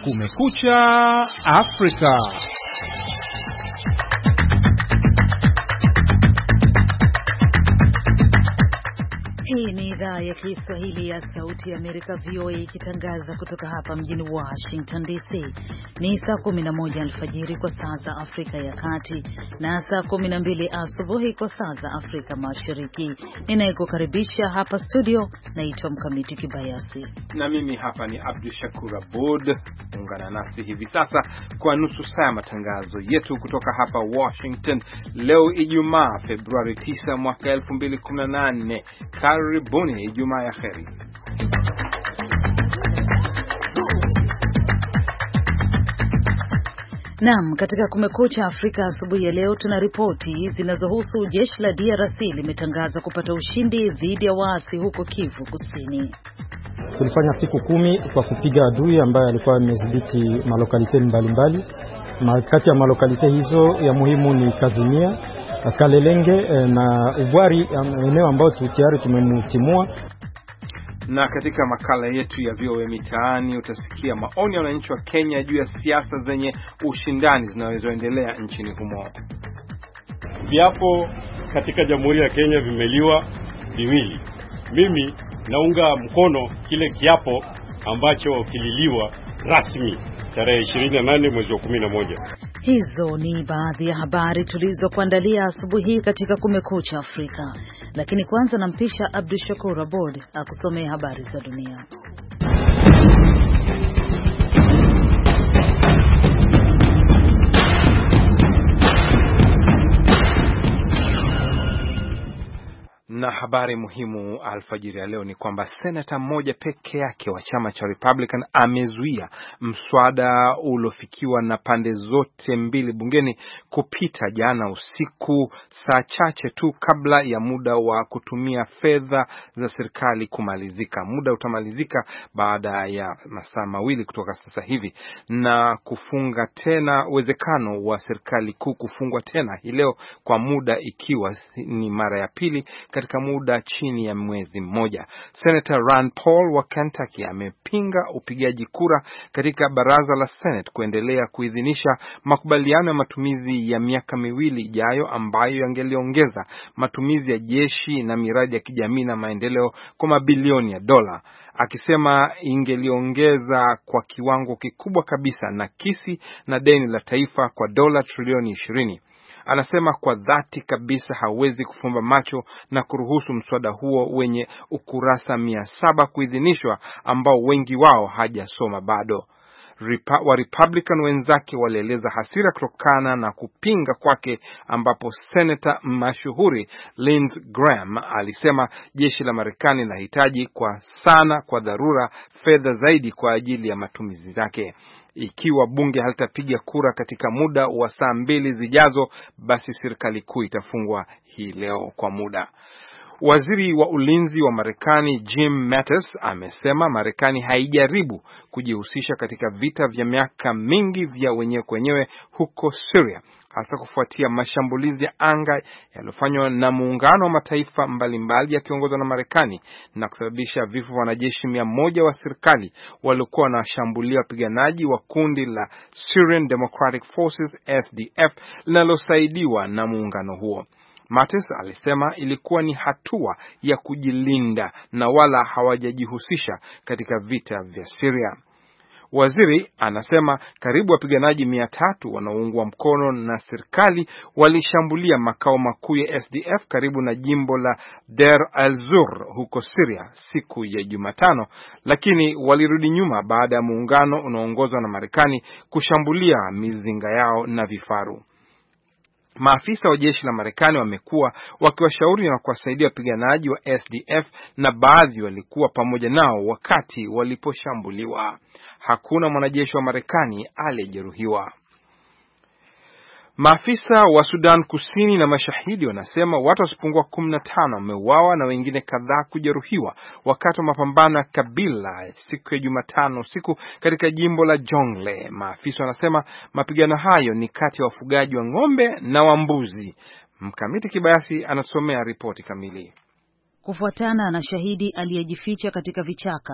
Kumekucha Afrika. Hii ni idhaa ya Kiswahili ya Sauti ya Amerika VOA ikitangaza kutoka hapa mjini Washington DC. Ni saa 11 alfajiri kwa saa za Afrika ya Kati na saa 12 asubuhi kwa saa za Afrika Mashariki. Ninayekukaribisha hapa studio naitwa Mkamiti Kibayasi. Na mimi hapa ni Abdul Shakur Abud. Ungana nasi hivi sasa kwa nusu saa matangazo yetu kutoka hapa Washington. Leo Ijumaa Februari 9 mwaka 2018. Karibuni, Ijumaa ya kheri. Naam, katika Kumekucha Afrika asubuhi ya leo tuna ripoti zinazohusu jeshi la DRC limetangaza kupata ushindi dhidi ya waasi huko Kivu Kusini. Tulifanya siku 10 kwa kupiga adui ambaye alikuwa amedhibiti malokalite mbalimbali. Kati ya malokalite hizo ya muhimu ni Kazimia, Kalelenge na Ubwari, eneo ambao tayari tumemtimua. Na katika makala yetu ya VOA Mitaani utasikia maoni ya wananchi wa Kenya juu ya siasa zenye ushindani zinazoendelea nchini humo. Viapo katika Jamhuri ya Kenya vimeliwa viwili. Mimi naunga mkono kile kiapo ambacho kililiwa rasmi tarehe 28 mwezi wa 11. Hizo ni baadhi ya habari tulizokuandalia asubuhi hii katika Kumekucha Afrika. Lakini kwanza nampisha Abdul Shakur Abud akusomea habari za dunia. Na habari muhimu alfajiri ya leo ni kwamba senata mmoja peke yake wa chama cha Republican amezuia mswada uliofikiwa na pande zote mbili bungeni kupita jana usiku, saa chache tu kabla ya muda wa kutumia fedha za serikali kumalizika. Muda utamalizika baada ya masaa mawili kutoka sasa hivi, na kufunga tena uwezekano wa serikali kuu kufungwa tena hii leo kwa muda, ikiwa ni mara ya pili katika muda chini ya mwezi mmoja. Senator Rand Paul wa Kentucky amepinga upigaji kura katika baraza la Senate kuendelea kuidhinisha makubaliano ya matumizi ya miaka miwili ijayo ambayo yangeliongeza matumizi ya jeshi na miradi ya kijamii na maendeleo kwa mabilioni ya dola, akisema ingeliongeza kwa kiwango kikubwa kabisa nakisi na deni la taifa kwa dola trilioni 20. Anasema kwa dhati kabisa hawezi kufumba macho na kuruhusu mswada huo wenye ukurasa 700 kuidhinishwa, ambao wengi wao hajasoma bado. Wa Republican wenzake walieleza hasira kutokana na kupinga kwake, ambapo Senator mashuhuri Lindsey Graham alisema jeshi la Marekani linahitaji kwa dharura fedha zaidi kwa ajili ya matumizi yake. Ikiwa bunge halitapiga kura katika muda wa saa 2 zijazo, basi serikali kuu itafungwa hii leo kwa muda. Waziri wa ulinzi wa Marekani Jim Mattis amesema Marekani haijaribu kujihusisha katika vita vya miaka mingi vya wenyewe kwa wenyewe huko Syria, hasa kufuatia mashambulizi ya anga yaliyofanywa na muungano wa mataifa mbalimbali yakiongozwa na Marekani na kusababisha vifo vya wanajeshi 100 wa serikali waliokuwa wanashambulia wapiganaji wa kundi la Syrian Democratic Forces SDF linalosaidiwa na muungano huo. Mattis alisema ilikuwa ni hatua ya kujilinda na wala hawajajihusisha katika vita vya Syria. Waziri anasema karibu wapiganaji 300 wanaoungwa mkono na serikali walishambulia makao makuu ya SDF karibu na jimbo la Deir al-Zur huko Syria siku ya Jumatano, lakini walirudi nyuma baada ya muungano unaoongozwa na Marekani kushambulia mizinga yao na vifaru. Maafisa wa jeshi la Marekani wamekuwa wakiwashauri na kuwasaidia wapiganaji wa SDF, na baadhi walikuwa pamoja nao wakati waliposhambuliwa. Hakuna mwanajeshi wa Marekani aliyejeruhiwa. Maafisa wa Sudan Kusini na mashahidi wanasema watu wasipungua 15 wameuawa na wengine kadhaa kujeruhiwa wakati wa mapambano ya kabila siku ya Jumatano usiku katika jimbo la Jonglei. Maafisa wanasema mapigano hayo ni kati ya wafugaji wa ng'ombe na wa mbuzi. Mkamiti Kibayasi anasomea ripoti kamili. Kufuatana na shahidi aliyejificha katika vichaka,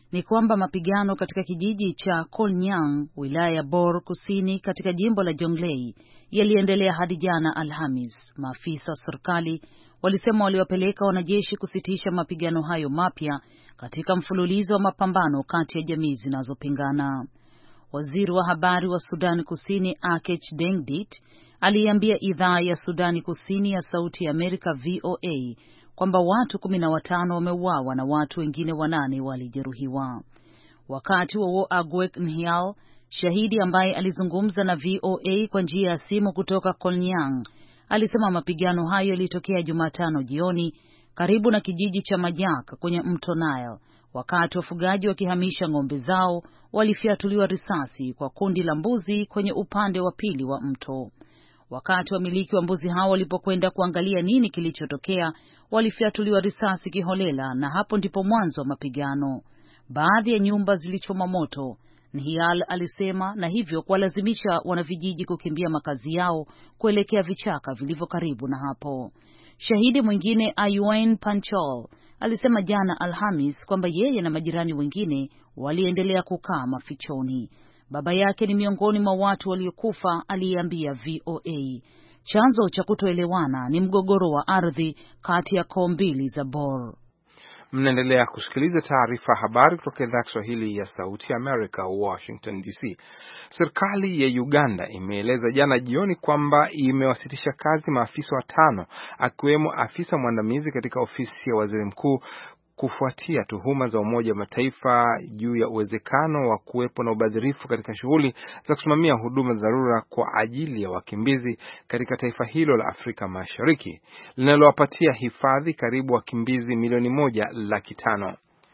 ni kwamba mapigano katika kijiji cha Kolnyang, wilaya ya Bor Kusini katika jimbo la Jonglei yaliendelea hadi jana Alhamis. Maafisa wa serikali walisema waliwapeleka wanajeshi kusitisha mapigano hayo mapya katika mfululizo wa mapambano kati ya jamii zinazopingana. Waziri wa habari wa Sudani Kusini Akech Dengdit aliambia idhaa ya Sudani Kusini ya Sauti ya Amerika VOA kwamba watu 15 wameuawa na watu wengine 8 walijeruhiwa. Wakati wa Agwek Nhial, shahidi ambaye alizungumza na VOA kwa njia ya simu kutoka Kolnyang, alisema mapigano hayo yalitokea Jumatano jioni karibu na kijiji cha Majak kwenye mto Nile, wakati wafugaji wakihamisha ng'ombe zao walifyatuliwa risasi kwa kundi la mbuzi kwenye upande wa pili wa mto. Wakati wamiliki wa mbuzi hao walipokwenda kuangalia nini kilichotokea, walifyatuliwa risasi kiholela, na hapo ndipo mwanzo wa mapigano. Baadhi ya nyumba zilichoma moto, Nhial alisema, na hivyo kuwalazimisha wanavijiji kukimbia makazi yao kuelekea vichaka vilivyo karibu na hapo. Shahidi mwingine Ayuain Panchol alisema jana Alhamis kwamba yeye na majirani wengine waliendelea kukaa mafichoni. Baba yake ni miongoni mwa watu waliokufa, aliambia VOA. Chanzo cha kutoelewana ni mgogoro wa ardhi kati ya koo mbili za Bor. Mnaendelea kusikiliza taarifa habari kutoka idhaa ya Kiswahili ya Sauti ya Amerika, Washington DC. Serikali ya Uganda imeeleza jana jioni kwamba imewasitisha kazi maafisa 5 akiwemo afisa mwandamizi katika ofisi ya waziri mkuu kufuatia tuhuma za Umoja wa Mataifa juu ya uwezekano wa kuwepo na ubadhirifu katika shughuli za kusimamia huduma za dharura kwa ajili ya wakimbizi katika taifa hilo la Afrika Mashariki linalowapatia hifadhi karibu wakimbizi milioni 1.5.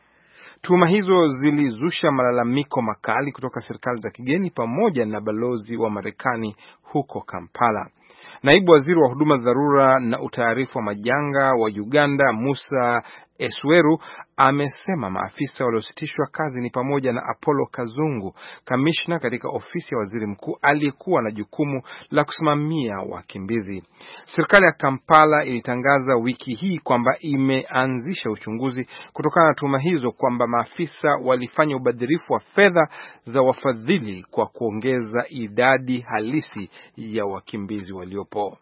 Tuhuma hizo zilizusha malalamiko makali kutoka serikali za kigeni pamoja na balozi wa Marekani huko Kampala. Naibu waziri wa huduma za dharura na utayarifu wa majanga wa Uganda, Musa Esweru, amesema maafisa waliositishwa kazi ni pamoja na Apollo Kazungu, kamishna katika ofisi ya waziri mkuu aliyekuwa na jukumu la kusimamia wakimbizi. Serikali ya Kampala ilitangaza wiki hii kwamba imeanzisha uchunguzi kutokana na tuhuma hizo kwamba maafisa walifanya ubadhirifu wa fedha za wafadhili kwa kuongeza idadi halisi ya wakimbizi waliopo.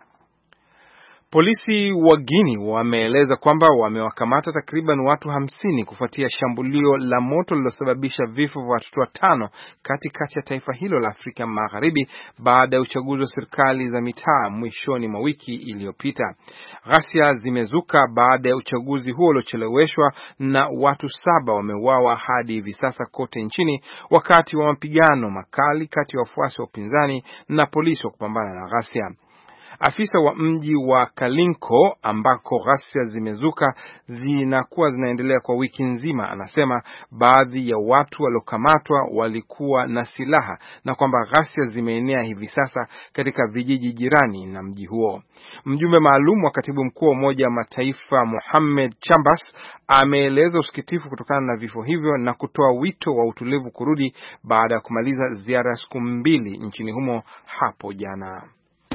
Polisi wa Guinea wameeleza kwamba wamewakamata takriban watu 50 kufuatia shambulio la moto lililosababisha vifo vya watoto 5 katikati ya taifa hilo la Afrika Magharibi baada ya uchaguzi wa serikali za mitaa mwishoni mwa wiki iliyopita. Ghasia zimezuka baada ya uchaguzi huo uliocheleweshwa na watu 7 wameuawa hadi hivi sasa kote nchini wakati wa mapigano makali kati ya wafuasi wa upinzani na polisi wa kupambana na ghasia. Afisa wa mji wa Kalinko ambako ghasia zimezuka zinaendelea kwa wiki nzima anasema baadhi ya watu waliokamatwa walikuwa na silaha na kwamba ghasia zimeenea hivi sasa katika vijiji jirani na mji huo. Mjumbe maalum wa katibu mkuu wa Umoja wa Mataifa Mohamed Chambas ameeleza usikitifu kutokana na vifo hivyo na kutoa wito wa utulivu kurudi baada ya kumaliza ziara ya siku 2 nchini humo hapo jana.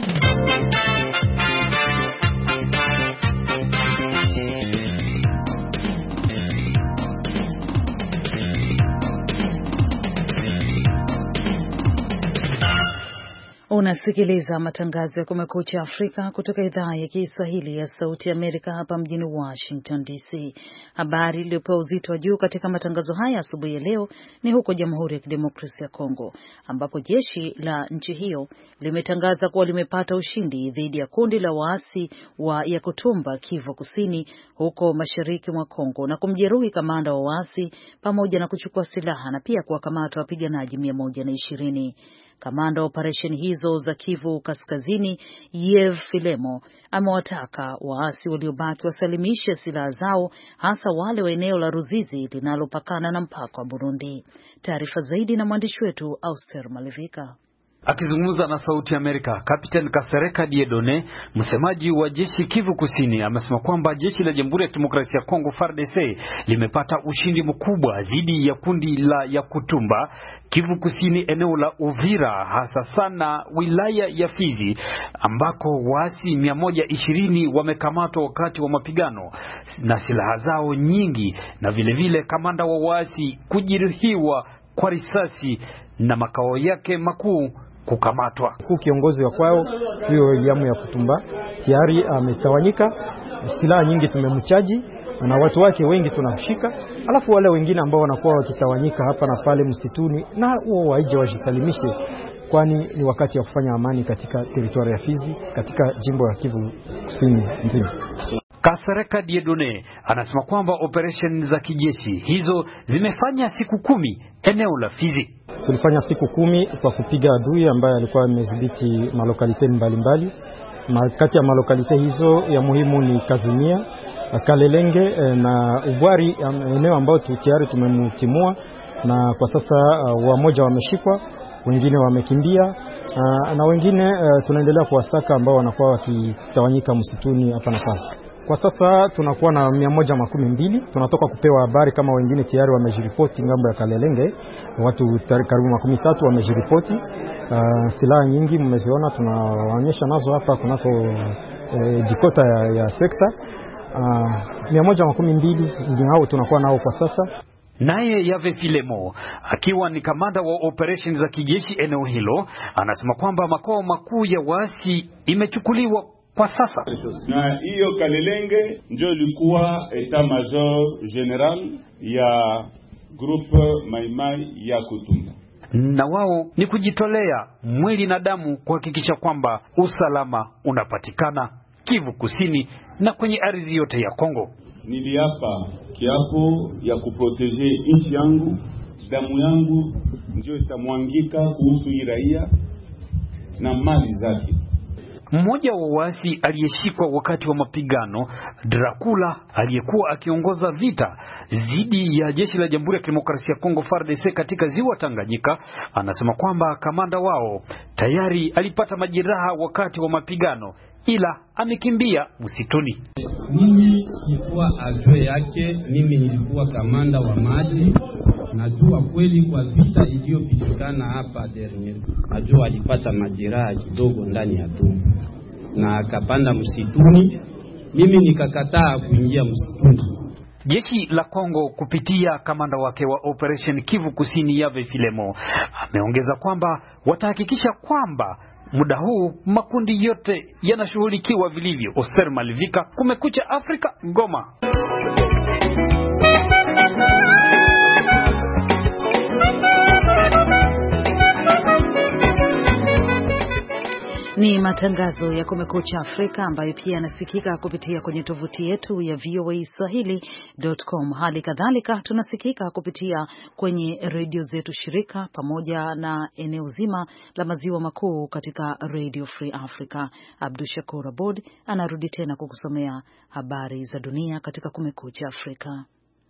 Unasikiliza matangazo ya Kumekucha Afrika kutoka idhaa ya Kiswahili ya Sauti ya Amerika hapa mjini Washington DC. Habari iliyopewa uzito wa juu katika matangazo haya asubuhi ya leo ni huko Jamhuri ya Kidemokrasia ya Kongo, ambapo jeshi la nchi hiyo limetangaza kuwa limepata ushindi dhidi ya kundi la waasi wa Yakutumba, Kivu Kusini, huko mashariki mwa Kongo, na kumjeruhi kamanda wa waasi pamoja na kuchukua silaha na pia kuwakamata wapiganaji 120. Kamanda wa operesheni hizo za Kivu Kaskazini, Yev Filemo, amewataka waasi waliobaki wasalimishe silaha zao, hasa wale wa eneo la Ruzizi linalopakana na mpaka wa Burundi. Taarifa zaidi na mwandishi wetu Auster Malivika. Akizungumza na Sauti ya Amerika, Kapteni Kasereka Diedone, msemaji wa jeshi Kivu Kusini, amesema kwamba jeshi la Jamhuri ya Kidemokrasia ya Kongo FARDC limepata ushindi mkubwa dhidi ya kundi la Yakutumba Kivu Kusini, eneo la Uvira, hasa sana wilaya ya Fizi, ambako waasi 120 wamekamatwa wakati wa mapigano na silaha zao nyingi, na vile kamanda wa waasi kujeruhiwa kwa risasi na makao yake makuu kukamatwa. Kiongozi wa kwao huyo William Yakutumba tayari ametawanyika, silaha nyingi tumemchaji na watu wake wengi tunamshika, alafu wale wengine ambao wanakuwa wakitawanyika hapa na pale msituni, na wao waje wajikalimishe, kwani ni wakati wa kufanya amani katika teritoria ya Fizi, katika jimbo la Kivu Kusini nzima. Kasereka Diedone anasema kwamba operation za kijeshi hizo zimefanya siku 10 eneo la Fizi. Tulifanya siku 10 kwa kupiga adui ambaye alikuwa amedhibiti malokalite mbalimbali. Kati ya malokalite hizo ya muhimu ni Kazimia, Kalelenge na Ubwari, eneo ambao tayari tumemtimua, na kwa sasa wamoja wameshikwa, wengine wamekimbia, na wengine tunaendelea kuwasaka ambao wanakuwa wakitawanyika msituni hapa na pale. Kwa sasa tunakuwa na 112. Tunatoka kupewa habari kama wengine tayari wamejiripoti ngambo ya Kalelenge, watu karibu 13 wamejiripoti. Silaha nyingi mmeziona, tunawaonyesha nazo hapa kunako dikota ya sekta. 112 ndio hao tunakuwa nao kwa sasa. Naye Yave Filemo, akiwa ni kamanda wa operation za kijeshi eneo hilo, anasema kwamba makao makuu ya waasi imechukuliwa kwa sasa. Na hiyo Kalelenge ndio ilikuwa etat major general ya groupe Maimai ya Kutumba, na wao ni kujitolea mwili na damu kuhakikisha kwamba usalama unapatikana Kivu Kusini na kwenye ardhi yote ya Kongo. Niliapa kiapo ya kuprotege nchi yangu, damu yangu ndio itamwangika kuhusu raia na mali zake. Mmoja wa waasi aliyeshikwa wakati wa mapigano, Dracula, aliyekuwa akiongoza vita dhidi ya jeshi la Jamhuri ya Kidemokrasia ya Kongo FARDC katika ziwa Tanganyika, anasema kwamba kamanda wao tayari alipata majeraha wakati wa mapigano, ila amekimbia msituni. Mimi nilikuwa adjoint yake, mimi nilikuwa kamanda wa maji. Najua kweli kwa vita iliyopitikana hapa dernier, najua alipata majeraha kidogo ndani ya tumbo na akapanda msituni. Mimi nikakataa kuingia msituni. Jeshi la Kongo kupitia kamanda wake wa operation Kivu Kusini Yave Filemo ameongeza kwamba watahakikisha kwamba muda huu makundi yote yanashughulikiwa vilivyo. Oster Malivika, Kumekucha Afrika, Goma. Ni matangazo ya Kumekucha Afrika ambayo pia yanasikika kupitia kwenye tovuti yetu ya voaswahili.com. Hali kadhalika tunasikika kupitia kwenye redio zetu shirika pamoja na eneo zima la maziwa makuu katika Radio Free Africa. Abdul Shakur Abud anarudi tena kukusomea habari za dunia katika Kumekucha Afrika.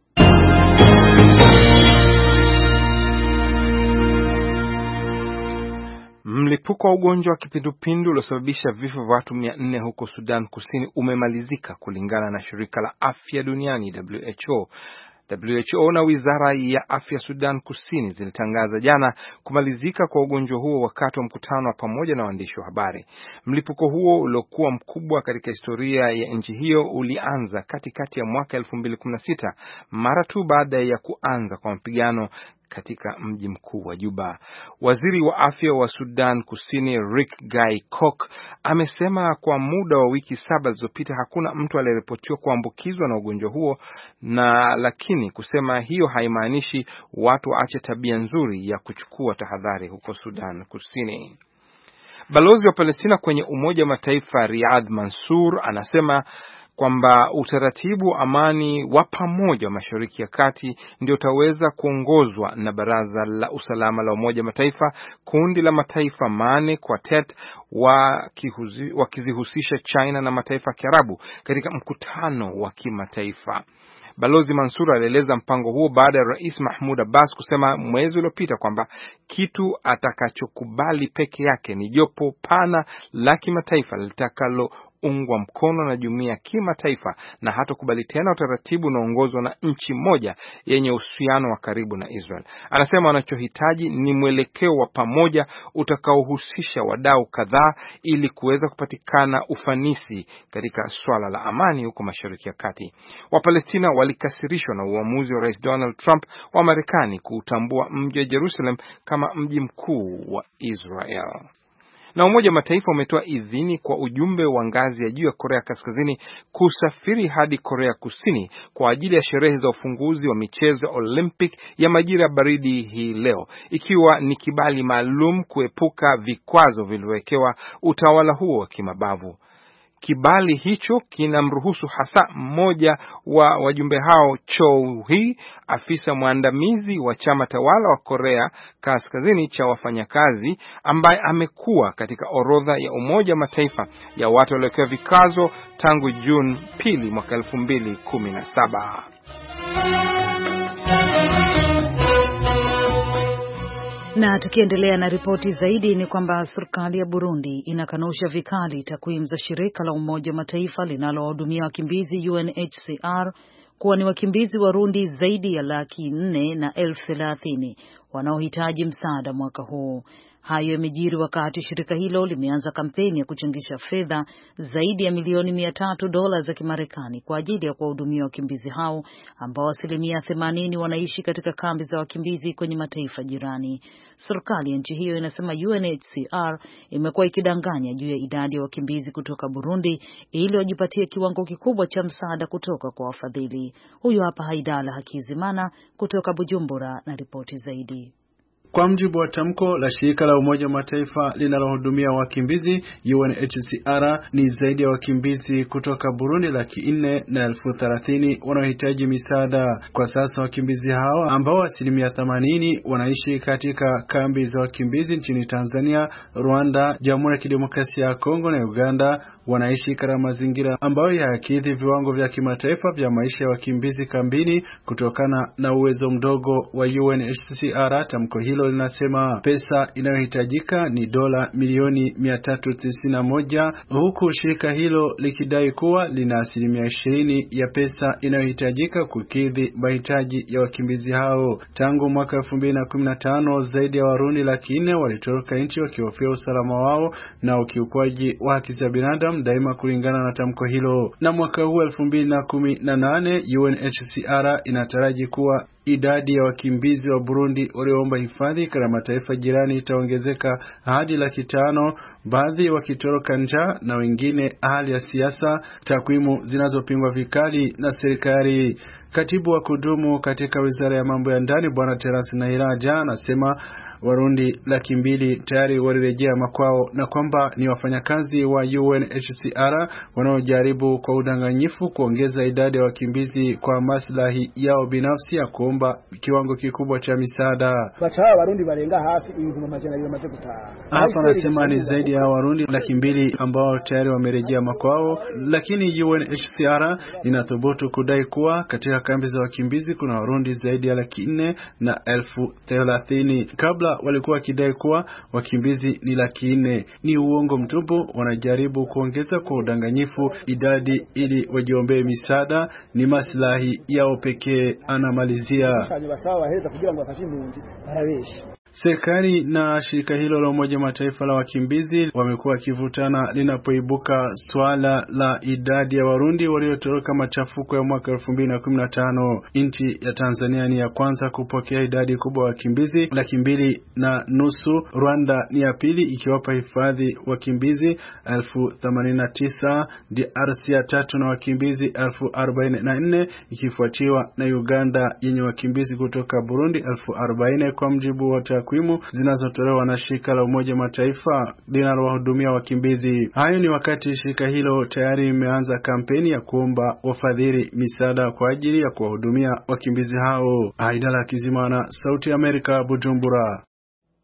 Mlipuko wa ugonjwa wa kipindupindu uliosababisha vifo vya watu 400 huko Sudan Kusini umemalizika kulingana na shirika la afya duniani WHO. WHO na wizara ya afya Sudan Kusini zilitangaza jana kumalizika kwa ugonjwa huo wakati wa mkutano pamoja na waandishi wa habari. Mlipuko huo uliokuwa mkubwa katika historia ya nchi hiyo ulianza katikati ya mwaka 2016 mara tu baada ya kuanza kwa mapigano katika mji mkuu wa Juba. Waziri wa afya wa Sudan Kusini Rick Guy Cook amesema kwa muda wa wiki 7 zilizopita hakuna mtu aliyeripotiwa kuambukizwa na ugonjwa huo, na lakini kusema hiyo haimaanishi watu waache tabia nzuri ya kuchukua tahadhari huko Sudan Kusini. Balozi wa Palestina kwenye Umoja wa Mataifa Riyad Mansour anasema kwamba utaratibu amani wa pamoja wa Mashariki ya Kati ndio utaweza kuongozwa na Baraza la Usalama la Umoja Mataifa, kundi la mataifa mane Quartet, wakizihusisha China na mataifa ya Kiarabu katika mkutano wa kimataifa. Balozi Mansour alieleza mpango huo baada ya Rais Mahmoud Abbas kusema mwezi uliopita kwamba kitu atakachokubali peke yake ni jopo pana la kimataifa litakaloungwa mkono na jumuiya ya kimataifa na hatakubali tena utaratibu unaoongozwa na nchi moja yenye uhusiano wa karibu na Israel. Anasema wanachohitaji ni mwelekeo wa pamoja utakaohusisha wadau kadhaa ili kuweza kupatikana ufanisi katika swala la amani huko Mashariki ya Kati. Wapalestina walikasirishwa na uamuzi wa Rais Donald Trump wa Marekani kuutambua mji wa Jerusalem kama mji mkuu wa Israel. Na Umoja wa Mataifa umetoa idhini kwa ujumbe wa ngazi ya juu ya Korea Kaskazini kusafiri hadi Korea Kusini kwa ajili ya sherehe za ufunguzi wa michezo Olympic ya majira ya baridi hii leo, ikiwa ni kibali maalum kuepuka vikwazo vilivyowekewa utawala huo wa kimabavu. Kibali hicho kinamruhusu hasa mmoja wa wajumbe hao, Cho Hee, afisa mwandamizi wa chama tawala wa Korea Kaskazini cha wafanyakazi, ambaye amekuwa katika orodha ya Umoja wa Mataifa ya watu waliowekewa vikazo tangu Juni 2 mwaka 2017. Na tukiendelea na ripoti zaidi ni kwamba serikali ya Burundi inakanusha vikali takwimu za shirika la Umoja wa Mataifa linalowahudumia wakimbizi UNHCR kuwa ni wakimbizi Warundi zaidi ya 430,000 wanaohitaji msaada mwaka huu. Hayo yamejiri wakati shirika hilo limeanza kampeni ya kuchangisha fedha zaidi ya milioni $300 za Kimarekani kwa ajili ya kuwahudumia wakimbizi hao ambao 80% wanaishi katika kambi za wakimbizi kwenye mataifa jirani. Serikali ya nchi hiyo inasema UNHCR imekuwa ikidanganya juu ya idadi ya wakimbizi kutoka Burundi ili wajipatie kiwango kikubwa cha msaada kutoka kwa wafadhili. Huyu hapa Haidala Hakizimana kutoka Bujumbura na ripoti zaidi. Kwa mjibu wa tamko la shirika la Umoja wa Mataifa linalohudumia wakimbizi UNHCR, ni zaidi ya wakimbizi kutoka Burundi 430,000 wanaohitaji misaada. Kwa sasa wakimbizi hawa ambao 80% wanaishi katika kambi za wakimbizi nchini Tanzania, Rwanda, Jamhuri ya Kidemokrasia ya Kongo na Uganda wanaishi katika mazingira ambayo hayakidhi viwango vya kimataifa vya maisha ya wakimbizi kambini kutokana na uwezo mdogo wa UNHCR. Tamko hilo linasema pesa inayohitajika ni dola milioni 391, huku shirika hilo likidai kuwa lina 20% ya pesa inayohitajika kukidhi mahitaji ya wakimbizi hao. Tangu mwaka 2015 zaidi ya Warundi 400,000 walitoroka nchi wakihofia usalama wao na ukiukwaji wa haki za binadamu daima, kulingana na tamko hilo. Na mwaka huu 2018 UNHCR inataraji kuwa idadi ya wakimbizi wa Burundi walioomba hifadhi katika mataifa jirani itaongezeka hadi 500,000, baadhi wakitoroka njaa na wengine hali ya siasa, takwimu zinazopingwa vikali na serikali. Katibu wa kudumu katika Wizara ya Mambo ya Ndani Bwana Terence Nahiraja anasema Warundi 200,000 tayari walirejea makwao na kwamba ni wafanyakazi wa UNHCR wanaojaribu kwa udanganyifu kuongeza idadi ya wakimbizi kwa maslahi yao binafsi ya kuomba kiwango kikubwa cha misaada. Warundi barenga hafi 200,000 wamaze gutaha. Hapa anasema ni zaidi ya Warundi 200,000 ambao tayari wamerejea makwao, lakini UNHCR inathubutu kudai kuwa katika kambi za wakimbizi kuna Warundi zaidi ya 430,000. Kabla walikuwa wakidai kuwa wakimbizi ni 400,000. Ni uongo mtupu, wanajaribu kuongeza kwa udanganyifu idadi ili wajiombee misaada, ni maslahi yao pekee, anamalizia. Serikali na shirika hilo la Umoja Mataifa la wakimbizi wamekuwa wakivutana linapoibuka swala la idadi ya Warundi waliotoroka machafuko ya mwaka 2015. Nchi ya Tanzania ni ya kwanza kupokea idadi kubwa ya wakimbizi 2.5. Rwanda ni ya pili ikiwapa hifadhi wakimbizi 89,000, DRC ya tatu na wakimbizi 44,000, ikifuatiwa na Uganda yenye wakimbizi kutoka Burundi 40,000 kwa mjibu wa takwimu zinazotolewa na shirika la Umoja Mataifa linalowahudumia wakimbizi. Hayo ni wakati shirika hilo tayari imeanza kampeni ya kuomba wafadhili misaada kwa ajili ya kuwahudumia wakimbizi hao. Aidala Kizimana, Sauti ya Amerika, Bujumbura.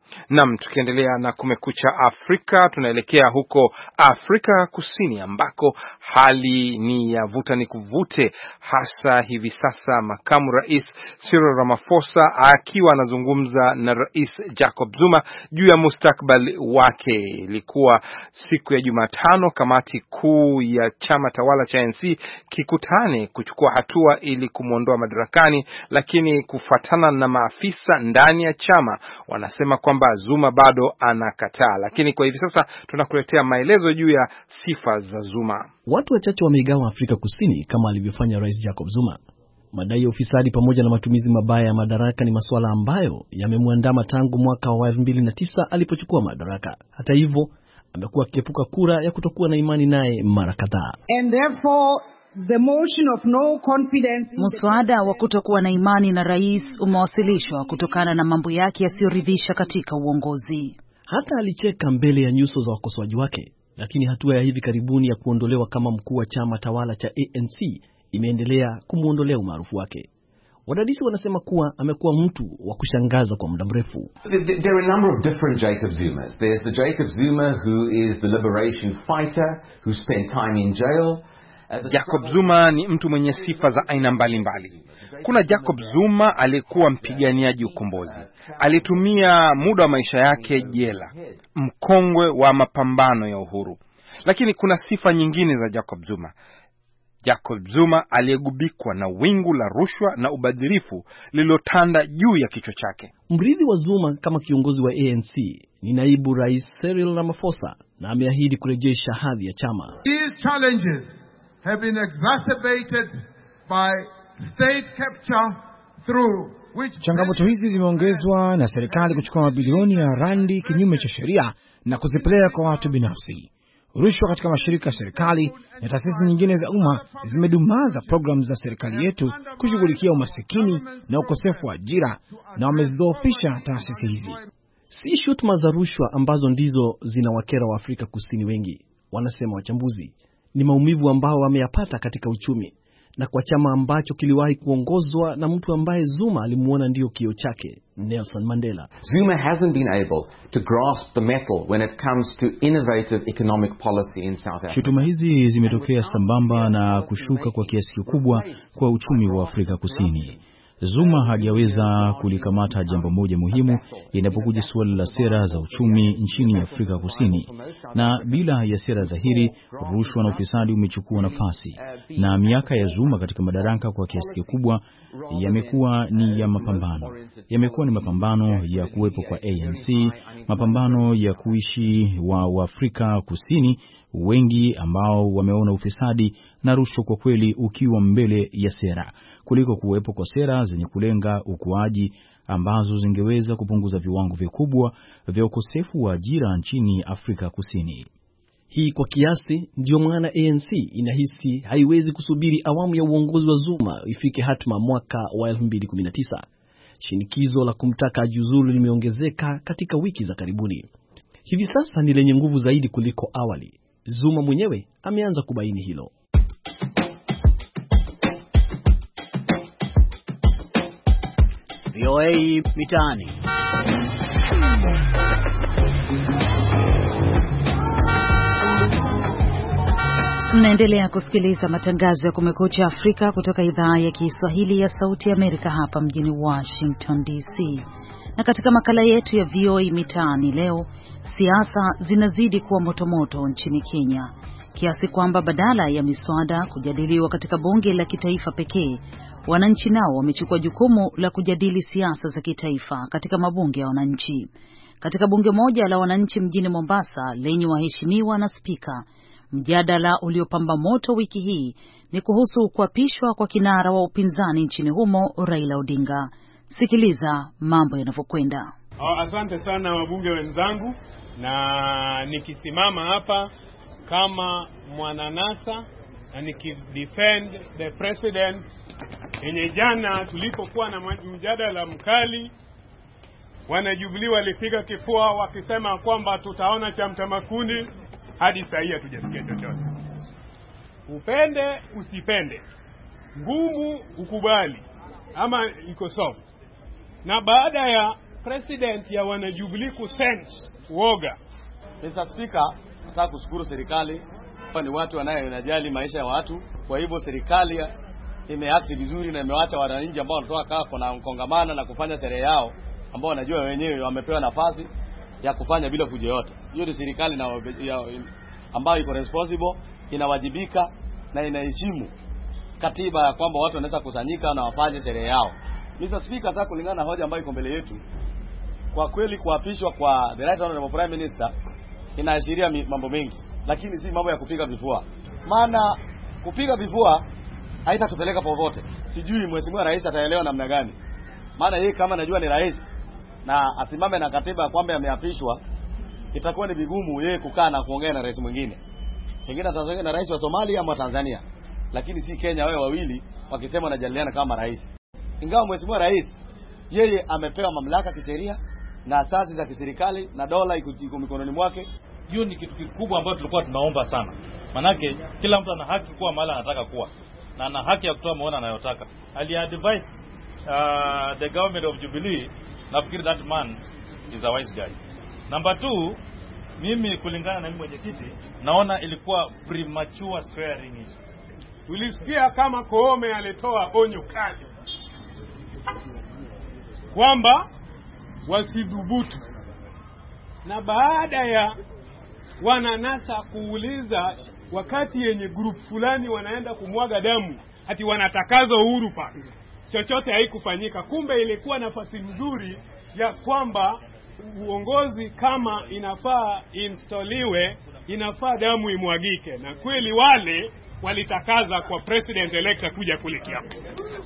Naam, tukiendelea na Kumekucha Afrika, tunaelekea huko Afrika Kusini ambako hali ni ya vuta ni kuvute, hasa hivi sasa makamu rais Cyril Ramaphosa akiwa anazungumza na Rais Jacob Zuma juu ya mustakabali wake. Ilikuwa siku ya Jumatano kamati kuu ya chama tawala cha ANC kikutane kuchukua hatua ili kumuondoa madarakani, lakini kufuatana na maafisa ndani ya chama wanasema kwamba Zuma bado anakataa. Lakini kwa hivi sasa tunakuletea maelezo juu ya sifa za Zuma. Watu wachache wameigawa Afrika Kusini kama alivyofanya Rais Jacob Zuma. Madai ya ufisadi pamoja na matumizi mabaya ya madaraka ni masuala ambayo yamemwandama tangu mwaka wa 2009 alipochukua madaraka. Hata hivyo, amekuwa akiepuka kura ya kutokuwa na imani naye mara kadhaa. And therefore the motion of no confidence. Muswada wa kutokuwa na imani na rais umewasilishwa kutokana na mambo yake yasiyoridhisha katika uongozi. Hata alicheka mbele ya nyuso za wakosoaji wake, lakini hatua ya hivi karibuni ya kuondolewa kama mkuu wa chama tawala cha ANC imeendelea kumuondolea umaarufu wake. Wadadisi wanasema kuwa amekuwa mtu wa kushangaza kwa muda mrefu. There are a number of different Jacob Zumas. There's the Jacob Zuma who is the liberation fighter who spent time in jail. Jacob Zuma ni mtu mwenye sifa za aina mbalimbali. Kuna Jacob Zuma aliyekuwa mpiganiaji ukombozi, alitumia muda wa maisha yake jela, mkongwe wa mapambano ya uhuru. Lakini kuna sifa nyingine za Jacob Zuma. Jacob Zuma aliyegubikwa na wingu la rushwa na ubadhirifu lililotanda juu ya kichwa chake. Mrithi wa Zuma kama kiongozi wa ANC ni naibu rais Cyril Ramaphosa, na ameahidi kurejesha hadhi ya chama. These challenges have been exacerbated by state capture through which changamoto hizi zimeongezwa na serikali kuchukua mabilioni ya randi kinyume cha sheria na kuzipeleka kwa watu binafsi. Rushwa katika mashirika ya serikali na taasisi nyingine za umma zimedumaza programu za serikali yetu kushughulikia umasikini na ukosefu wa ajira, na wamezidhoofisha taasisi hizi. Si shutuma za rushwa ambazo ndizo zinawakera wa Afrika Kusini wengi, wanasema wachambuzi. Ni maumivu ambao wameyapata katika uchumi, na kwa chama ambacho kiliwahi kuongozwa na mtu ambaye Zuma alimuona ndio kio chake, Nelson Mandela. Zuma hasn't been able to grasp the mettle when it comes to innovative economic policy in South Africa. Shutuma hizi zimetokea sambamba na kushuka kwa kiasi kikubwa kwa uchumi wa Afrika Kusini. Zuma hajaweza kulikamata jambo moja muhimu inapokuja suala la sera za uchumi nchini Afrika Kusini. Na bila ya sera dhahiri, rushwa na ufisadi umechukua nafasi. Na miaka ya Zuma katika madaraka kwa kiasi kikubwa yamekuwa ni ya mapambano. Yamekuwa ni mapambano ya kuwepo kwa ANC, mapambano ya kuishi wa Afrika Kusini wengi ambao wameona ufisadi na rushwa kwa kweli ukiwa mbele ya sera, kuliko kuwepo kwa sera zenye kulenga ukuaji ambazo zingeweza kupunguza viwango vikubwa vya ukosefu wa ajira nchini Afrika Kusini. Hii kwa kiasi ndio maana ANC inahisi haiwezi kusubiri awamu ya uongozi wa Zuma ifike hatma mwaka wa 2019. Shinikizo la kumtaka ajiuzulu limeongezeka katika wiki za karibuni. Hivi sasa ni lenye nguvu zaidi kuliko awali. Zuma mwenyewe ameanza kubaini hilo. VOA Mitaani. Mnaendelea kusikiliza matangazo ya Kumekucha Afrika kutoka idhaa ya Kiswahili ya Sauti ya Amerika hapa mjini Washington DC. Na katika makala yetu ya VOA Mitaani leo, siasa zinazidi kuwa motomoto nchini Kenya, kiasi kwamba badala ya miswada kujadiliwa katika bunge la kitaifa pekee, wananchi nao wamechukua jukumu la kujadili siasa za kitaifa katika mabunge ya wananchi. Katika bunge moja la wananchi mjini Mombasa lenye waheshimiwa na spika, mjadala uliopamba moto wiki hii ni kuhusu kuapishwa kwa kinara wa upinzani nchini humo, Raila Odinga. Sikiliza mambo yanavyokwenda. Asante sana wabunge wenzangu, na nikisimama hapa kama mwananasa na nikidefend the president, yenye jana tulipokuwa na mjadala mkali, wanajubilee walipiga kifua wakisema kwamba tutaona cha mtamakuni. Hadi sasa hatujasikia chochote. Upende usipende, ngumu ukubali, ama iko soft. Na baada ya president ya wanajubilee kusense uoga. Mr. Speaker, nataka kushukuru serikali kwa ni watu wanayojali maisha ya watu. Kwa hivyo serikali imeact vizuri na imewacha wananchi ambao wanatoka kwa kongamana na kufanya sherehe yao ambao wanajua wenyewe wamepewa nafasi ya kufanya bila fujo yote. Hiyo ni serikali na ambayo iko responsible, inawajibika na inaheshimu katiba ya kwamba watu wanaweza kusanyika na wafanye sherehe yao. Mr. Speaker, sasa kulingana na hoja ambayo iko mbele yetu, kwa kweli kuapishwa kwa the right honorable prime minister inaashiria mambo mengi, lakini si mambo ya kupiga vifua. Maana kupiga vifua haitatupeleka popote. Sijui mheshimiwa rais ataelewa namna gani. Maana yeye kama najua ni rais na asimame na katiba kwamba ameapishwa, itakuwa ni vigumu yeye kukaa na kuongea na rais mwingine. Pengine ataongea na rais wa Somalia ama Tanzania, lakini si Kenya wewe wawili wakisema wanajadiliana kama rais. Ingawa mheshimiwa rais yeye amepewa mamlaka kisheria na asasi za kiserikali na dola iko mikononi mwake. Hiyo ni kitu kikubwa ambacho tulikuwa tunaomba sana. Manake kila mtu ana haki kuwa mahali anataka kuwa na ana haki ya kutoa maoni anayotaka. Ali-advise the government of Jubilee, nafikiri that man is a wise guy. Number 2, mimi kulingana na mimi mwenyekiti naona ilikuwa premature swearing. Ulisikia kama Koome alitoa onyo kali kwamba wasidhubutu, na baada ya wananasa kuuliza wakati yenye group fulani wanaenda kumwaga damu ati wanatakaza Uhuru Park, chochote haikufanyika. Kumbe ilikuwa nafasi nzuri ya kwamba uongozi kama inafaa instaliwe, inafaa damu imwagike, na kweli wale walitakaza kwa president elect kuja kule Kiapo.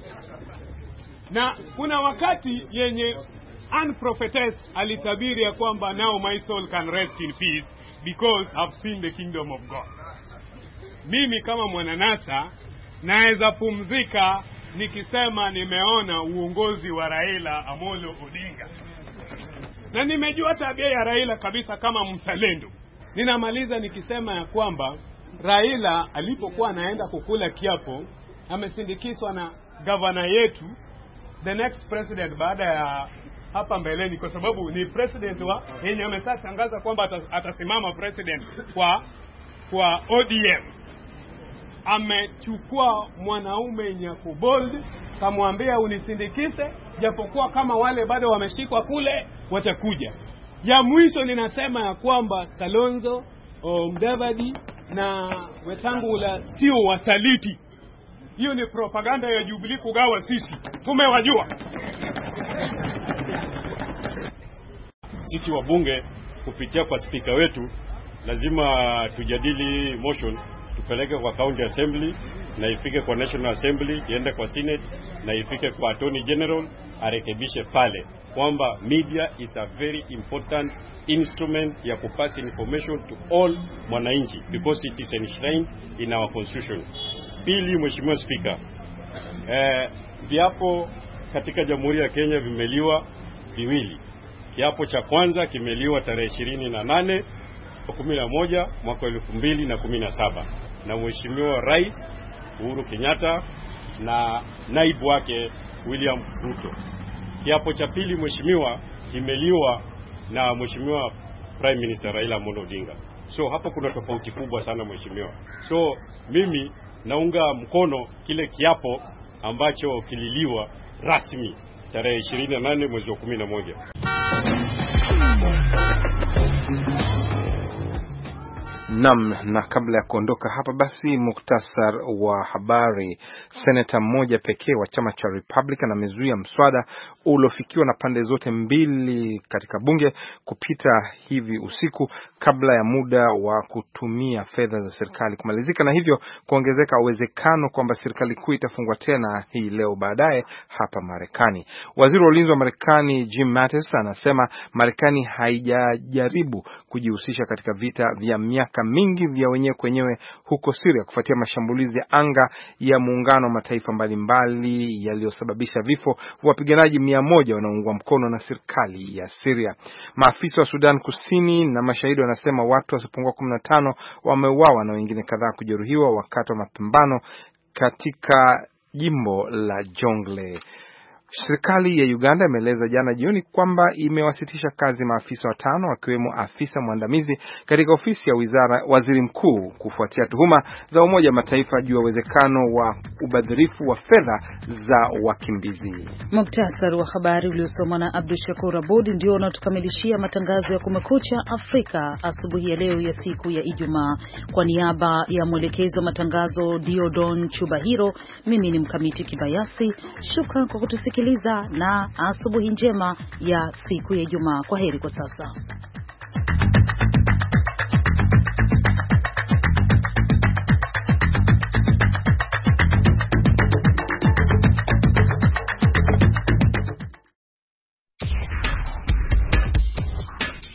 Na kuna wakati yenye unprophetess alitabiri ya kwamba now my soul can rest in peace because I've seen the kingdom of God. Mimi kama mwananasa naweza pumzika nikisema nimeona uongozi wa Raila Amolo Odinga, na nimejua tabia ya Raila kabisa kama mzalendo. Ninamaliza nikisema ya kwamba Raila alipokuwa anaenda kukula kiapo amesindikizwa na gavana yetu, the next president baada ya hapa mbeleni, kwa sababu ni president wa yenye ametangaza kwamba atasimama president kwa ODM. Amechukua mwanaume nyako bold, kamwambia unisindikize, japokuwa kama wale bado wameshikwa kule watakuja. Ya mwisho ninasema ya kwamba Kalonzo, Mudavadi na Wetangula sio wasaliti. Hiyo ni propaganda ya Jubilee kugawa sisi. Tumewajua. Sisi wabunge kupitia kwa speaker wetu lazima tujadili motion, tupeleke kwa county assembly na ifike kwa national assembly, iende kwa senate na ifike kwa attorney general, arekebishe pale kwamba media is a very important instrument ya kupass information to all mwananchi because it is enshrined in our constitution. Pili, mheshimiwa speaker, viapo katika Jamhuri ya Kenya vimeliwa viwili. Kiapo cha kwanza kimeliwa tarehe 28/11 mwaka 2017 na mheshimiwa Rais Uhuru Kenyatta na naibu wake William Ruto. Kiapo cha pili mheshimiwa kimeliwa na mheshimiwa Prime Minister Raila Amolo Odinga. So hapo kuna tofauti kubwa sana mheshimiwa. So mimi naunga mkono kile kiapo ambacho kililiwa rasmi tarehe 28 mwezi wa 11. Na kabla ya kuondoka hapa basi muktasar wa habari. Senata mmoja pekee wa chama cha Republican amezuia mswada uliofikiwa na pande zote mbili katika bunge kupita hivi usiku kabla ya muda wa kutumia fedha za serikali kumalizika, na hivyo kuongezeka uwezekano kwamba serikali kuu itafungwa tena hii leo baadaye hapa Marekani. Waziri wa ulinzi wa Marekani Jim Mattis anasema Marekani haijajaribu kujihusisha katika vita vya miaka mingi vya wenyewe kwenyewe huko Syria kufuatia mashambulizi ya anga ya muungano wa mataifa mbalimbali yaliyosababisha vifo vya wapiganaji 100 wanaoungwa mkono na serikali ya Syria. Maafisa wa Sudan Kusini na mashahidi wanasema watu wasipungua 15 wameuawa na wengine kadhaa kujeruhiwa wakati wa mapambano katika jimbo la Jonglei. Serikali ya Uganda imeeleza jana jioni kwamba imewasitisha kazi maafisa 5 wakiwemo afisa mwandamizi katika ofisi ya waziri mkuu kufuatia tuhuma za Umoja wa Mataifa juu ya uwezekano wa ubadhirifu wa fedha za wakimbizi. Muktasari wa habari uliosomwa na Abdul Shakur Abud ndio unatukamilishia matangazo ya Kumekucha Afrika asubuhi ya leo ya siku ya Ijumaa. Kwa niaba ya mwelekezi wa matangazo Diodon Chubahiro, mimi ni Mkamiti Kibayasi. Shukran kwa kutusikiliza na asubuhi njema ya siku ya Ijumaa. Kwaheri kwa sasa.